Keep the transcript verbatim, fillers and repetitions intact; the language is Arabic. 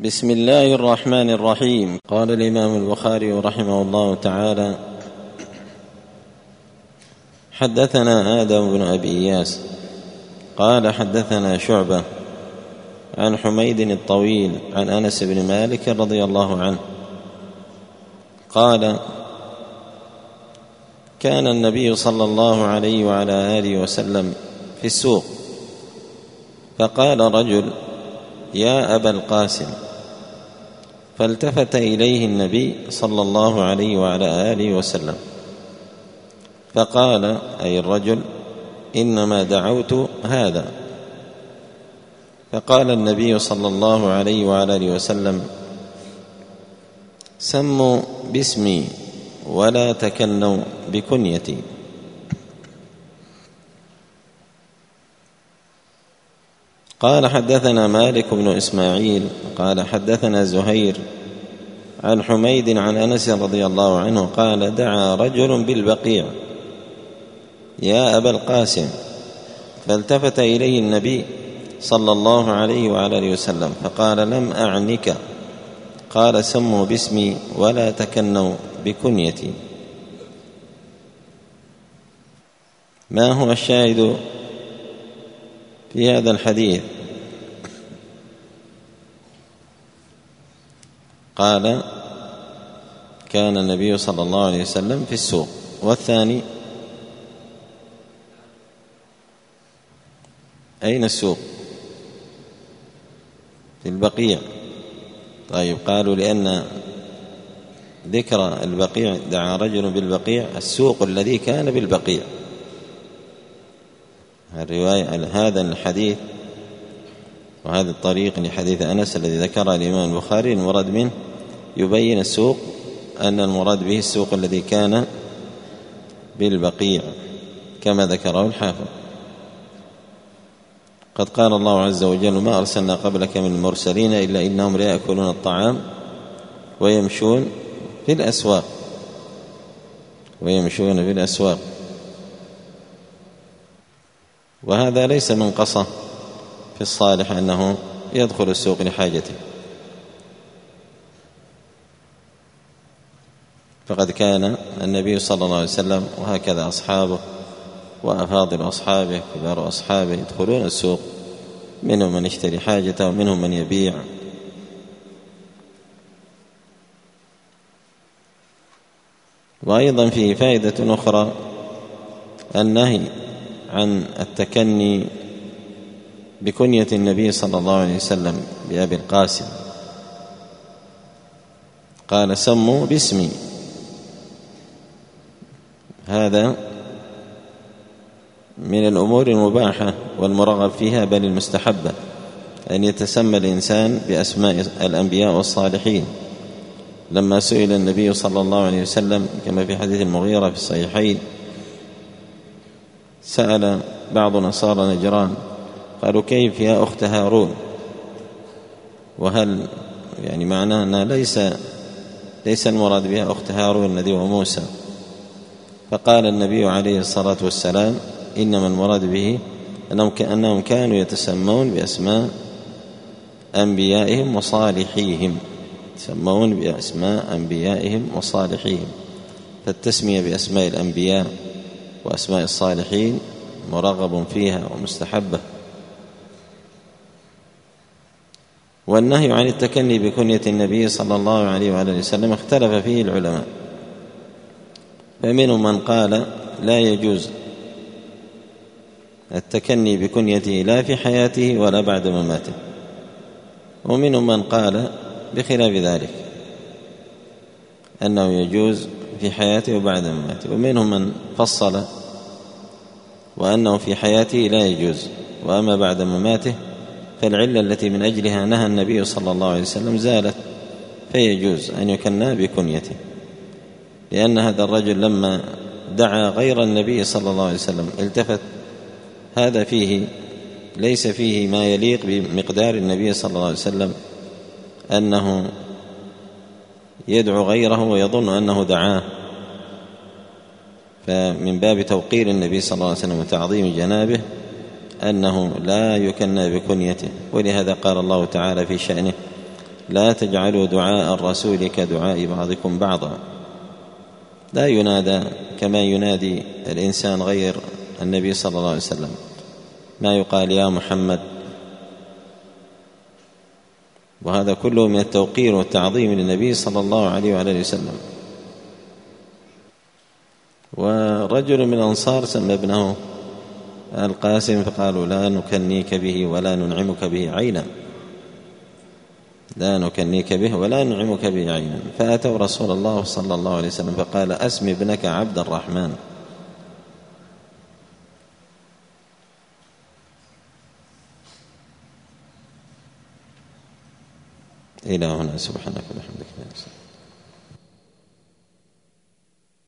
بسم الله الرحمن الرحيم. قال الإمام البخاري رحمه الله تعالى: حدثنا آدم بن أبي إياس قال حدثنا شعبة عن حميد الطويل عن أنس بن مالك رضي الله عنه قال: كان النبي صلى الله عليه وعلى آله وسلم في السوق، فقال رجل: يا أبا القاسم، فالتفت إليه النبي صلى الله عليه وعلى آله وسلم فقال، أي الرجل: إنما دعوت هذا. فقال النبي صلى الله عليه وعلى آله وسلم: سموا باسمي ولا تكنوا بكنيتي. قال: حدثنا مالك بن إسماعيل قال حدثنا زهير عن حميد عن أنس رضي الله عنه قال: دعا رجل بالبقيع: يا أبا القاسم، فالتفت إليه النبي صلى الله عليه وعلى آله وسلم فقال: لم أعنك. قال: سموا باسمي ولا تكنوا بكنيتي. ما هو الشاهد في هذا الحديث؟ قال: كان النبي صلى الله عليه وسلم في السوق. والثاني أين السوق؟ في البقيع. طيب، قالوا لأن ذكر البقيع، دعا رجل بالبقيع، السوق الذي كان بالبقيع. الرواية هذا الحديث وهذا الطريق لحديث أنس الذي ذكره الإمام البخاري، المراد منه يبين السوق أن المراد به السوق الذي كان بالبقيع كما ذكره الحافظ. قد قال الله عز وجل: ما أرسلنا قبلك من المرسلين إلا إنهم ليأكلون الطعام ويمشون في الأسواق ويمشون في الأسواق وهذا ليس منقصة في الصالح أنه يدخل السوق لحاجته، فقد كان النبي صلى الله عليه وسلم وهكذا أصحابه وأفاضل أصحابه كبار أصحابه يدخلون السوق، منهم من يشتري حاجته ومنهم من يبيع. وأيضا فيه فائدة أخرى: النهي عن التكني بكنية النبي صلى الله عليه وسلم بأبي القاسم. قال: سموا باسمي. هذا من الأمور المباحة والمرغب فيها، بل المستحبة، أن يتسمى الإنسان بأسماء الأنبياء والصالحين. لما سئل النبي صلى الله عليه وسلم كما في حديث المغيرة في الصحيحين، سأل بعض نصارى نجران قالوا: كيف يا أخت هارون؟ وهل يعني معناه أنها ليس ليس المراد بها أخت هارون الذي هو موسى. فقال النبي عليه الصلاة والسلام: إنما المراد به أنهم كانوا يتسمون بأسماء أنبيائهم وصالحيهم، يتسمون بأسماء أنبيائهم وصالحيهم. فالتسمية بأسماء الأنبياء وأسماء الصالحين مرغب فيها ومستحبة. والنهي عن التكني بكنية النبي صلى الله عليه وآله وسلم اختلف فيه العلماء، فمنهم من قال لا يجوز التكني بكنيته لا في حياته ولا بعد مماته، ومنهم من قال بخلاف ذلك، أنه يجوز في حياته وبعد مماته، ومنهم من فصل وأنه في حياته لا يجوز، وأما بعد مماته فالعلة التي من أجلها نهى النبي صلى الله عليه وسلم زالت، فيجوز أن يكنى بكنيته، لأن هذا الرجل لما دعا غير النبي صلى الله عليه وسلم التفت. هذا فيه ليس فيه ما يليق بمقدار النبي صلى الله عليه وسلم، أنه يدعو غيره ويظن أنه دعاه، فمن باب توقير النبي صلى الله عليه وسلم وتعظيم جنابه أنه لا يكنى بكنيته. ولهذا قال الله تعالى في شأنه: لا تجعلوا دعاء الرسول كدعاء بعضكم بعضا. لا ينادى كما ينادي الإنسان غير النبي صلى الله عليه وسلم، ما يقال يا محمد، وهذا كله من التوقير والتعظيم للنبي صلى الله عليه وعلى اله وسلم. ورجل من الأنصار سمى ابنه القاسم فقالوا لا نكنيك به ولا ننعمك به عينا، لا نكنيك به ولا ننعمك به عينا. فأتوا رسول الله صلى الله عليه وسلم فقال أسم ابنك عبد الرحمن. إلى هنا، سبحانك وبحمدك.